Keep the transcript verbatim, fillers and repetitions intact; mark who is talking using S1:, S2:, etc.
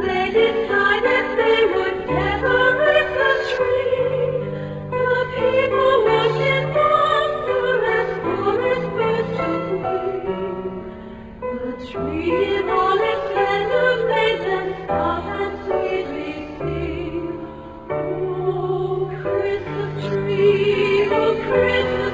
S1: They decided they would decorate the tree. The people rushed in wonder as chorus burst of glee. The tree in all its splendor made them stop and sweetly sing. Oh, Christmas tree, oh, Christmas